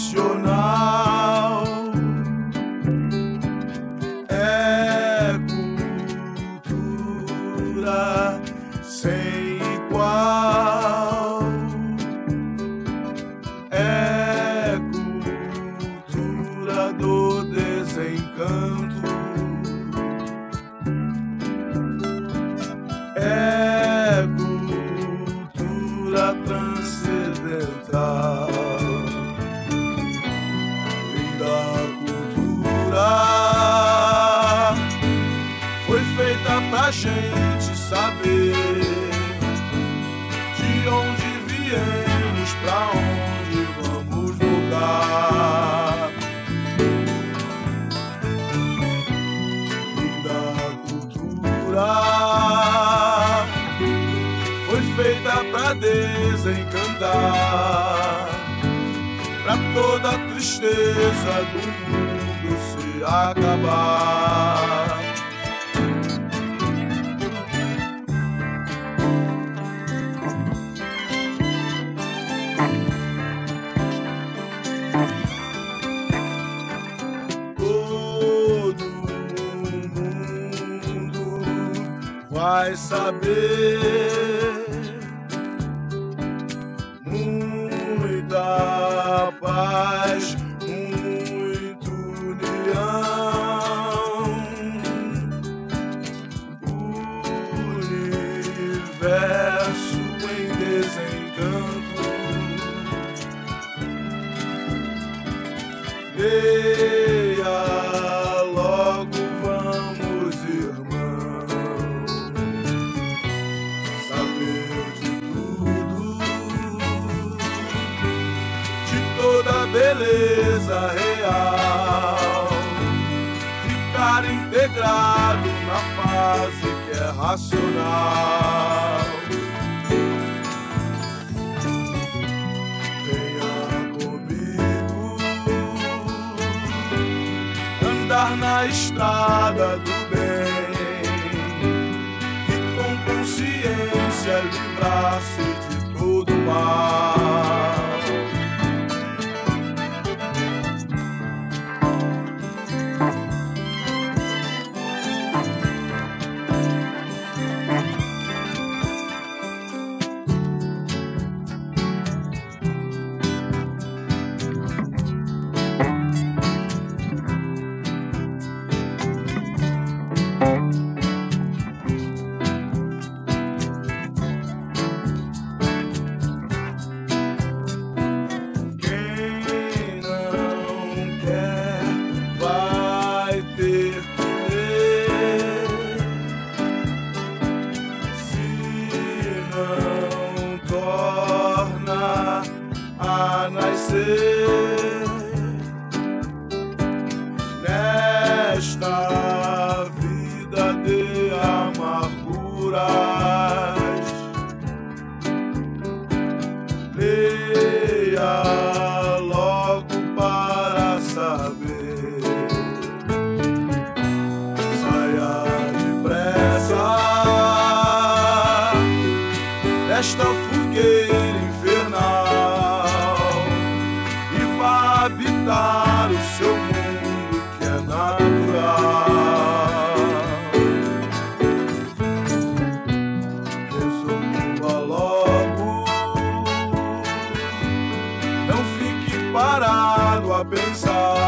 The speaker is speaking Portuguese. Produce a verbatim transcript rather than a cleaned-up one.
racional. É cultura sem igual. É cultura do desencanto. É cultura transcendental. Linda cultura foi feita pra gente saber de onde viemos, pra onde vamos voltar. Linda cultura foi feita pra desencantar, pra toda a tristeza do mundo se acabar. Todo mundo vai saber. Muita paz, muita união. Universo em desencanto. Leia logo, vamos, irmão, saber de tudo, de toda beleza real, ficar integrado na fase que é racional. Venha comigo andar na estrada do bem e com consciência livrar-se de todo mal. Nesta vida de amarguras, leia logo para saber. Saia depressa desta fogueira infernal e vá habitar o seu mundo que é natural. Resolva logo, não fique parado a pensar.